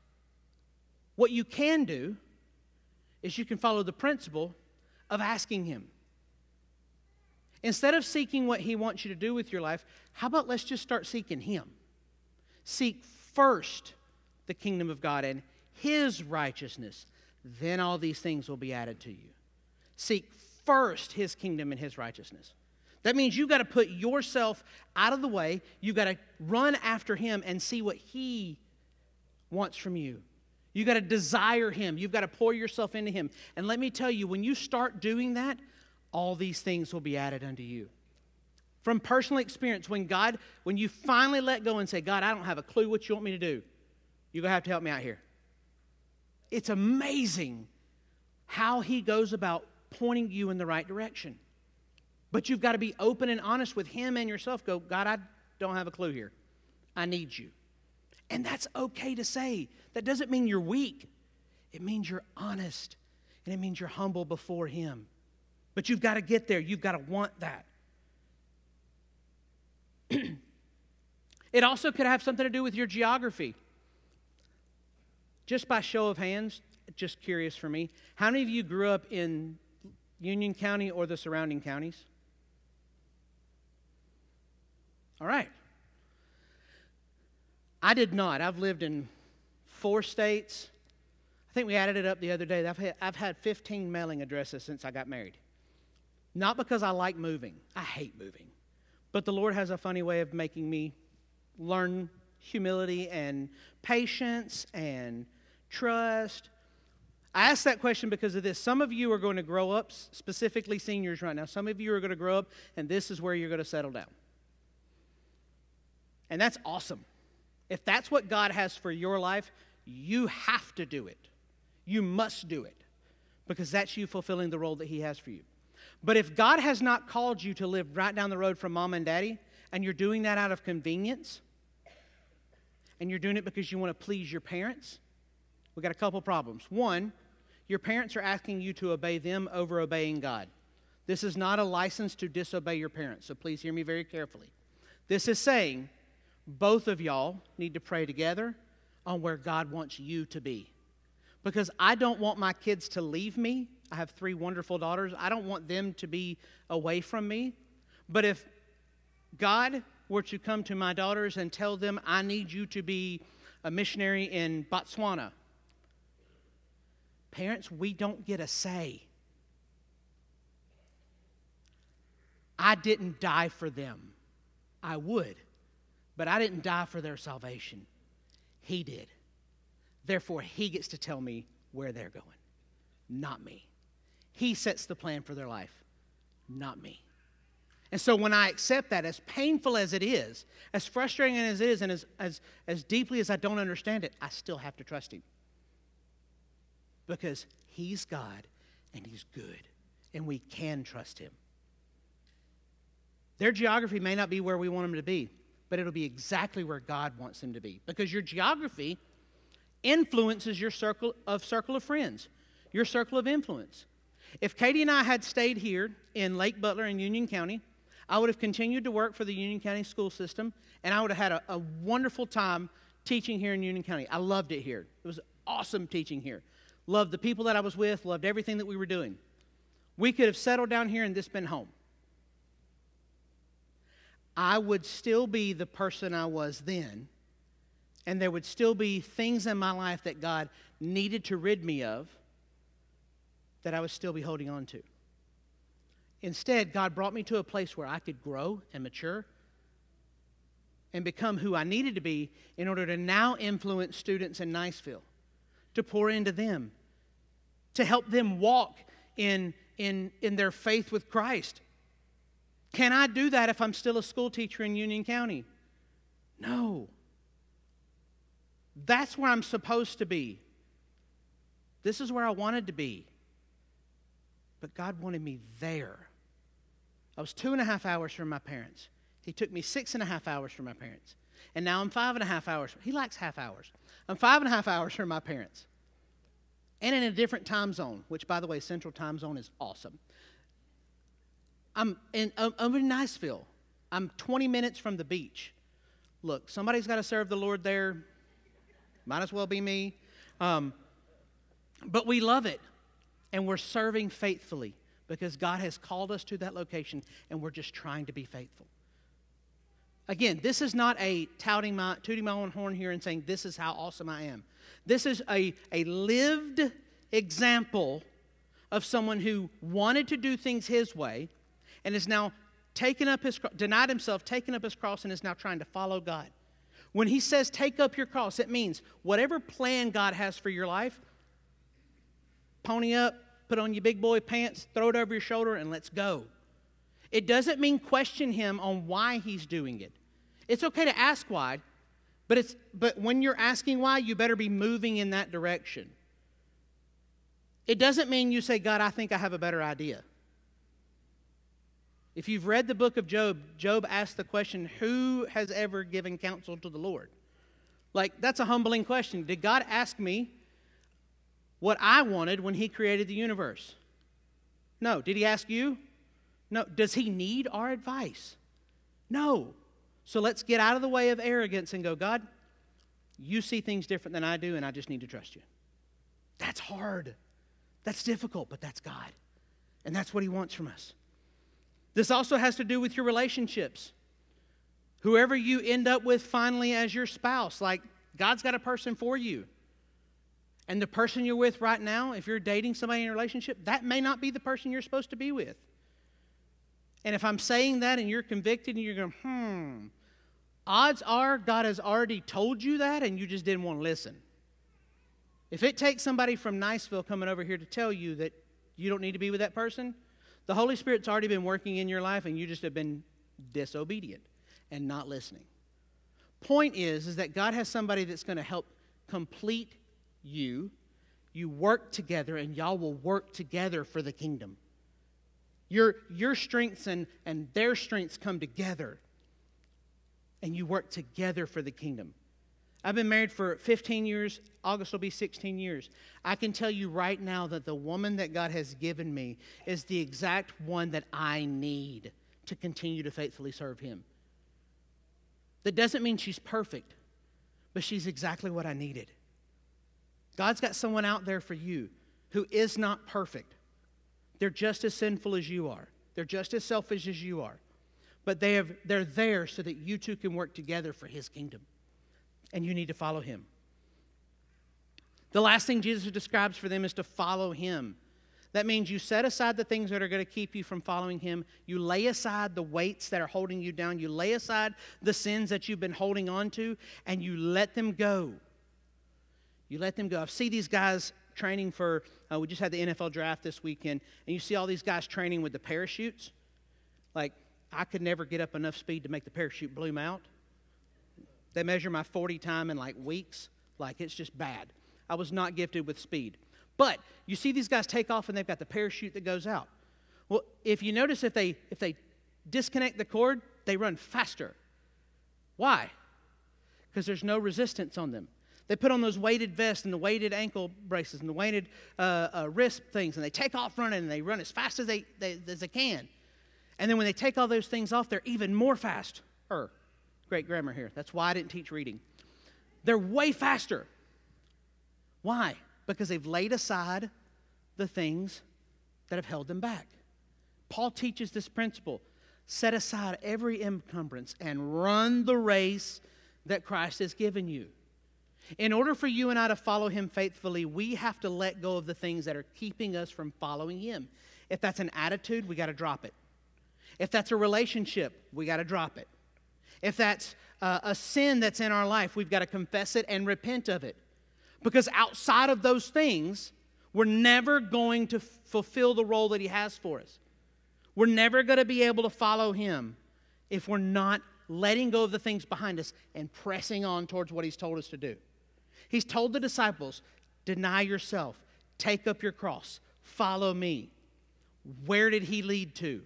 what you can do is you can follow the principle of asking Him. Instead of seeking what He wants you to do with your life, how about let's just start seeking Him? Seek first the kingdom of God and His righteousness. Then all these things will be added to you. Seek first His kingdom and His righteousness. That means you've got to put yourself out of the way. You've got to run after Him and see what He wants from you. You've got to desire Him. You've got to pour yourself into Him. And let me tell you, when you start doing that, all these things will be added unto you. From personal experience, when God, when you finally let go and say, God, I don't have a clue what you want me to do, you're going to have to help me out here. It's amazing how He goes about pointing you in the right direction. But you've got to be open and honest with Him and yourself. Go, God, I don't have a clue here. I need you. And that's okay to say. That doesn't mean you're weak. It means you're honest. And it means you're humble before Him. But you've got to get there. You've got to want that. It also could have something to do with your geography. Just by show of hands, just curious for me, how many of you grew up in Union County or the surrounding counties? All right. I did not. I've lived in four states. I think we added it up the other day. I've had, I've had fifteen mailing addresses since I got married. Not because I like moving. I hate moving. But the Lord has a funny way of making me learn humility and patience and trust? I ask that question because of this. Some of you are going to grow up, specifically seniors right now. Some of you are going to grow up, and this is where you're going to settle down. And that's awesome. If that's what God has for your life, you have to do it. You must do it because that's you fulfilling the role that He has for you. But if God has not called you to live right down the road from mom and daddy, and you're doing that out of convenience, and you're doing it because you want to please your parents, we've got a couple problems. One, your parents are asking you to obey them over obeying God. This is not a license to disobey your parents, so please hear me very carefully. This is saying both of y'all need to pray together on where God wants you to be. Because I don't want my kids to leave me. I have three wonderful daughters. I don't want them to be away from me. But if God were to come to my daughters and tell them, I need you to be a missionary in Botswana, parents, we don't get a say. I didn't die for them. I would, but I didn't die for their salvation. He did. Therefore, He gets to tell me where they're going, not me. He sets the plan for their life, not me. And so when I accept that, as painful as it is, as frustrating as it is, and as, as, as deeply as I don't understand it, I still have to trust Him. Because He's God and He's good, and we can trust Him. Their geography may not be where we want them to be, but it'll be exactly where God wants them to be. Because your geography influences your circle of circle of friends, your circle of influence. If Katie and I had stayed here in Lake Butler in Union County, I would have continued to work for the Union County school system, and I would have had a, a wonderful time teaching here in Union County. I loved it here. It was awesome teaching here. Loved the people that I was with, loved everything that we were doing. We could have settled down here and this been home. I would still be the person I was then, and there would still be things in my life that God needed to rid me of that I would still be holding on to. Instead, God brought me to a place where I could grow and mature and become who I needed to be in order to now influence students in Niceville, to pour into them, to help them walk in, in, in their faith with Christ. Can I do that if I'm still a school teacher in Union County? No. That's where I'm supposed to be. This is where I wanted to be. But God wanted me there. I was two and a half hours from my parents. He took me six and a half hours from my parents. And now I'm five and a half hours. He likes half hours. I'm five and a half hours from my parents. And in a different time zone, which, by the way, Central Time Zone is awesome. I'm in, I'm in Niceville. I'm twenty minutes from the beach. Look, somebody's got to serve the Lord there. Might as well be me. Um, but we love it. And we're serving faithfully because God has called us to that location, and we're just trying to be faithful. Again, this is not a touting my, tooting my own horn here and saying this is how awesome I am. This is a, a lived example of someone who wanted to do things His way and is now taken up his, denied himself, taken up his cross, and is now trying to follow God. When He says take up your cross, it means whatever plan God has for your life, pony up, put on your big boy pants, throw it over your shoulder, and let's go. It doesn't mean question Him on why He's doing it. It's okay to ask why, but it's but when you're asking why, you better be moving in that direction. It doesn't mean you say, God, I think I have a better idea. If you've read the book of Job, Job asked the question, who has ever given counsel to the Lord? Like, that's a humbling question. Did God ask me what I wanted when He created the universe? No. Did He ask you? No. Does He need our advice? No. So let's get out of the way of arrogance and go, God, you see things different than I do, and I just need to trust you. That's hard. That's difficult, but that's God. And that's what He wants from us. This also has to do with your relationships. Whoever you end up with finally as your spouse, like God's got a person for you. And the person you're with right now, if you're dating somebody in a relationship, that may not be the person you're supposed to be with. And if I'm saying that and you're convicted and you're going, hmm, odds are God has already told you that and you just didn't want to listen. If it takes somebody from Niceville coming over here to tell you that you don't need to be with that person, the Holy Spirit's already been working in your life and you just have been disobedient and not listening. Point is, is that God has somebody that's going to help complete you. You work together and y'all will work together for the kingdom. Your, your strengths and, and their strengths come together and you work together for the kingdom. I've been married for fifteen years. August will be sixteen years. I can tell you right now that the woman that God has given me is the exact one that I need to continue to faithfully serve Him. That doesn't mean she's perfect, but she's exactly what I needed. God's got someone out there for you who is not perfect. They're just as sinful as you are. They're just as selfish as you are. But they have, they're there so that you two can work together for His kingdom. And you need to follow Him. The last thing Jesus describes for them is to follow Him. That means you set aside the things that are going to keep you from following Him. You lay aside the weights that are holding you down. You lay aside the sins that you've been holding on to, and you let them go. You let them go. I've seen these guys training for, uh, we just had the N F L draft this weekend, and you see all these guys training with the parachutes. Like, I could never get up enough speed to make the parachute bloom out. They measure my forty time in like weeks. Like, it's just bad. I was not gifted with speed. But you see these guys take off and they've got the parachute that goes out. Well, if you notice, if they if they disconnect the cord, they run faster. Why? Because there's no resistance on them. They put on those weighted vests and the weighted ankle braces and the weighted uh, uh, wrist things, and they take off running and they run as fast as they, they as they can. And then when they take all those things off, they're even more fast. Er, great grammar here. That's why I didn't teach reading. They're way faster. Why? Because they've laid aside the things that have held them back. Paul teaches this principle. Set aside every encumbrance and run the race that Christ has given you. In order for you and I to follow Him faithfully, we have to let go of the things that are keeping us from following Him. If that's an attitude, we got to drop it. If that's a relationship, we got to drop it. If that's uh, a sin that's in our life, we've got to confess it and repent of it. Because outside of those things, we're never going to f- fulfill the role that He has for us. We're never going to be able to follow Him if we're not letting go of the things behind us and pressing on towards what He's told us to do. He's told the disciples, deny yourself, take up your cross, follow me. Where did He lead to?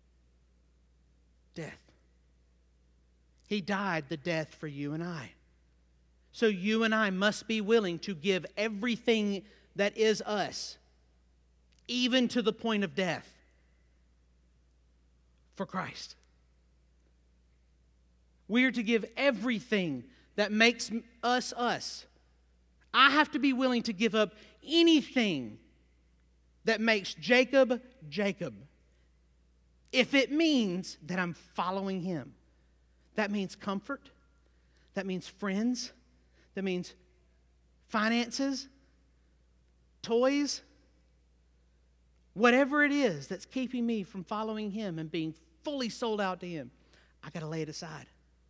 Death. He died the death for you and I. So you and I must be willing to give everything that is us, even to the point of death, for Christ. We are to give everything that makes us us. I have to be willing to give up anything that makes Jacob, Jacob. If it means that I'm following Him. That means comfort. That means friends. That means finances, toys, whatever it is that's keeping me from following Him and being fully sold out to Him, I got to lay it aside.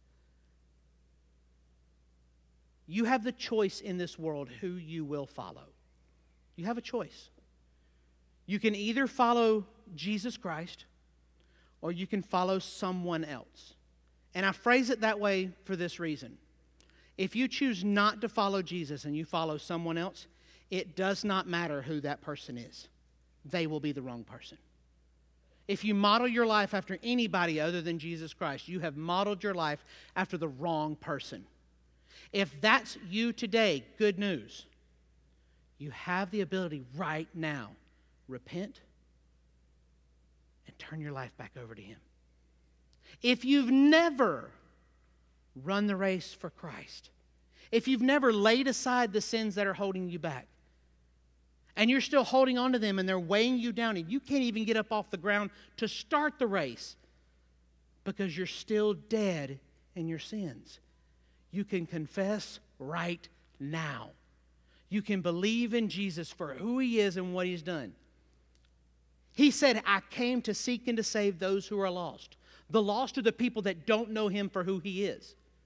You have the choice in this world who you will follow. You have a choice. You can either follow Jesus Christ or you can follow someone else. And I phrase it that way for this reason. If you choose not to follow Jesus and you follow someone else, it does not matter who that person is. They will be the wrong person. If you model your life after anybody other than Jesus Christ, you have modeled your life after the wrong person. If that's you today, good news. You have the ability right now, repent and turn your life back over to Him. If you've never run the race for Christ, if you've never laid aside the sins that are holding you back, and you're still holding on to them and they're weighing you down and you can't even get up off the ground to start the race because you're still dead in your sins, you can confess right now. You can believe in Jesus for who He is and what He's done. He said, I came to seek and to save those who are lost. The lost are the people that don't know Him for who He is.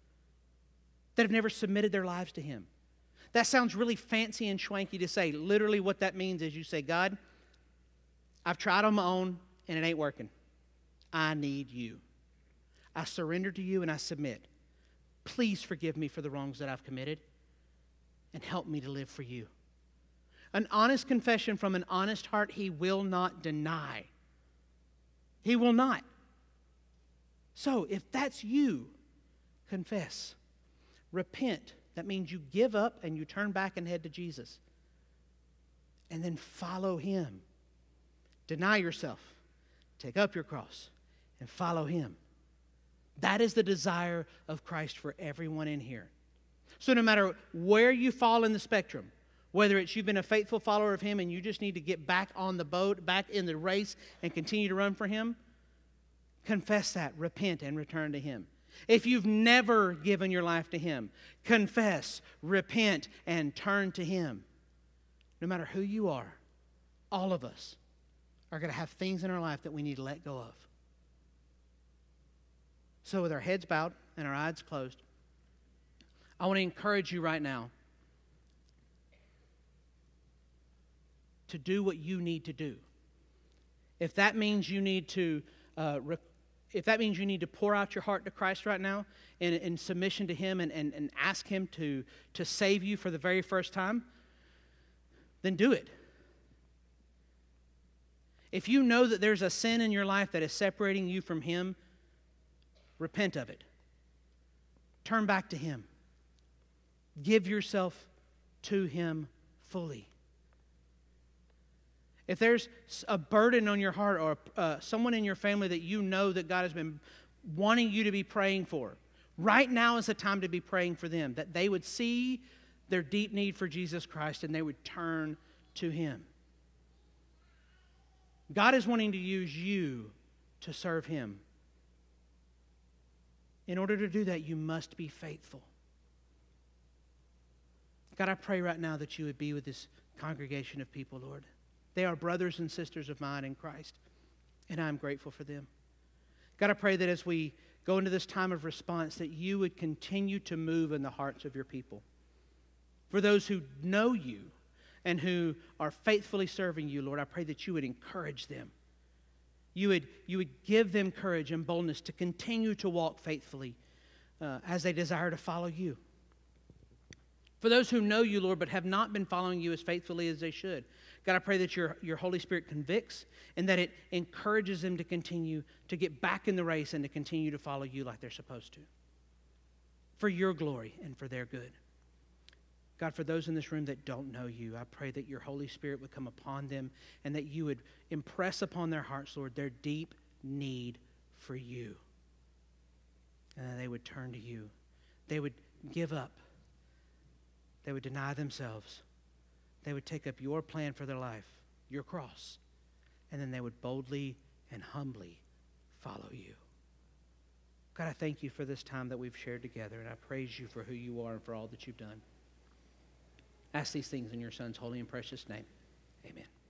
that have never submitted their lives to Him. That sounds really fancy and schwanky to say. Literally what that means is you say, God, I've tried on my own and it ain't working. I need you. I surrender to you and I submit. Please forgive me for the wrongs that I've committed and help me to live for you. An honest confession from an honest heart, He will not deny. He will not. So if that's you, confess. Repent. That means you give up and you turn back and head to Jesus. And then follow Him. Deny yourself. Take up your cross and follow Him. That is the desire of Christ for everyone in here. So no matter where you fall in the spectrum, whether it's you've been a faithful follower of Him and you just need to get back on the boat, back in the race and continue to run for Him, confess that, repent, and return to Him. If you've never given your life to Him, confess, repent, and turn to Him. No matter who you are, all of us are going to have things in our life that we need to let go of. So with our heads bowed and our eyes closed, I want to encourage you right now to do what you need to do. If that means you need to uh, re- if that means you need to pour out your heart to Christ right now in, in submission to Him and, and, and ask Him to, to save you for the very first time, then do it. If you know that there's a sin in your life that is separating you from Him, repent of it. Turn back to Him. Give yourself to Him fully. If there's a burden on your heart or uh, someone in your family that you know that God has been wanting you to be praying for, right now is the time to be praying for them, that they would see their deep need for Jesus Christ and they would turn to Him. God is wanting to use you to serve Him. In order to do that, you must be faithful. God, I pray right now that you would be with this congregation of people, Lord. They are brothers and sisters of mine in Christ, and I'm grateful for them. God, I pray that as we go into this time of response, that you would continue to move in the hearts of your people. For those who know you and who are faithfully serving you, Lord, I pray that you would encourage them. You would, you would give them courage and boldness to continue to walk faithfully uh, as they desire to follow you. For those who know you, Lord, but have not been following you as faithfully as they should, God, I pray that your, your Holy Spirit convicts and that it encourages them to continue to get back in the race and to continue to follow you like they're supposed to. For your glory and for their good. God, for those in this room that don't know you, I pray that your Holy Spirit would come upon them and that you would impress upon their hearts, Lord, their deep need for you. And that they would turn to you. They would give up. They would deny themselves. They would take up your plan for their life, your cross, and then they would boldly and humbly follow you. God, I thank you for this time that we've shared together, and I praise you for who you are and for all that you've done. I ask these things in your Son's holy and precious name. Amen.